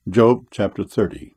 Job chapter 30.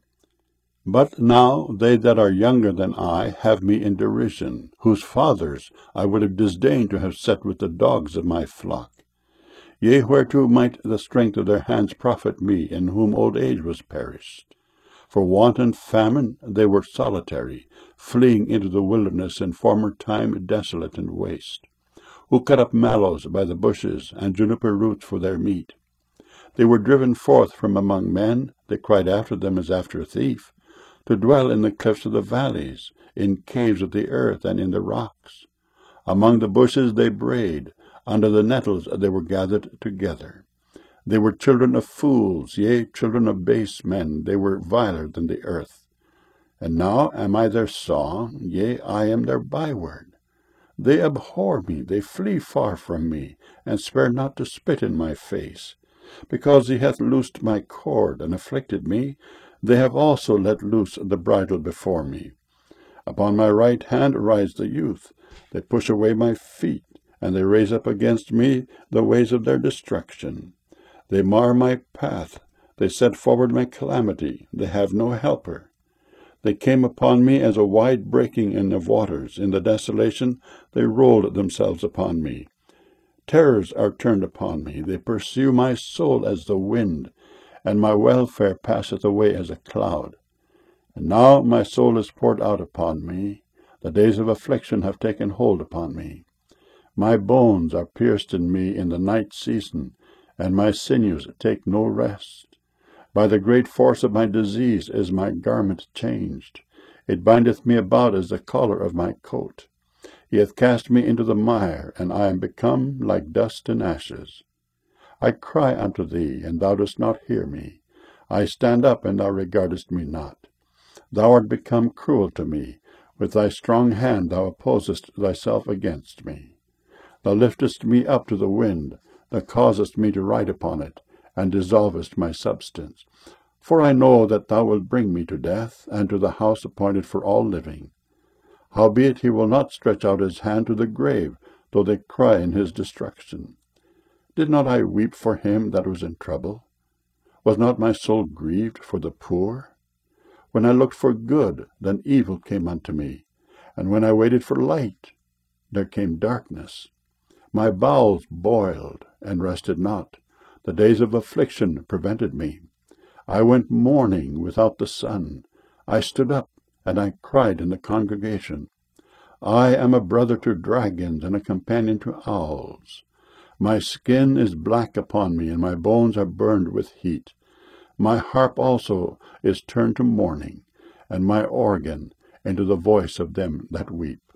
But now they that are younger than I have me in derision, whose fathers I would have disdained to have set with the dogs of my flock. Yea, whereto might the strength of their hands profit me, in whom old age was perished? For want and famine they were solitary, fleeing into the wilderness in former time desolate and waste, who cut up mallows by the bushes, and juniper roots for their meat. They were driven forth from among men, they cried after them as after a thief, to dwell in the cliffs of the valleys, in caves of the earth, and in the rocks. Among the bushes they brayed, under the nettles they were gathered together. They were children of fools, yea, children of base men, they were viler than the earth. And now am I their song, yea, I am their byword. They abhor me, they flee far from me, and spare not to spit in my face. Because he hath loosed my cord, and afflicted me, they have also let loose the bridle before me. Upon my right hand rise the youth. They push away my feet, and they raise up against me the ways of their destruction. They mar my path, they set forward my calamity, they have no helper. They came upon me as a wide breaking in of waters. In the desolation they rolled themselves upon me. Terrors are turned upon me, they pursue my soul as the wind, and my welfare passeth away as a cloud. And now my soul is poured out upon me, the days of affliction have taken hold upon me. My bones are pierced in me in the night season, and my sinews take no rest. By the great force of my disease is my garment changed. It bindeth me about as the collar of my coat. He hath cast me into the mire, and I am become like dust and ashes. I cry unto thee, and thou dost not hear me. I stand up, and thou regardest me not. Thou art become cruel to me. With thy strong hand thou opposest thyself against me. Thou liftest me up to the wind, thou causest me to ride upon it, and dissolvest my substance. For I know that thou wilt bring me to death, and to the house appointed for all living. Howbeit he will not stretch out his hand to the grave, though they cry in his destruction. Did not I weep for him that was in trouble? Was not my soul grieved for the poor? When I looked for good, then evil came unto me, and when I waited for light, there came darkness. My bowels boiled, and rested not. The days of affliction prevented me. I went mourning without the sun. I stood up, and I cried in the congregation. I am a brother to dragons, and a companion to owls. My skin is black upon me, and my bones are burned with heat. My harp also is turned to mourning, and my organ into the voice of them that weep.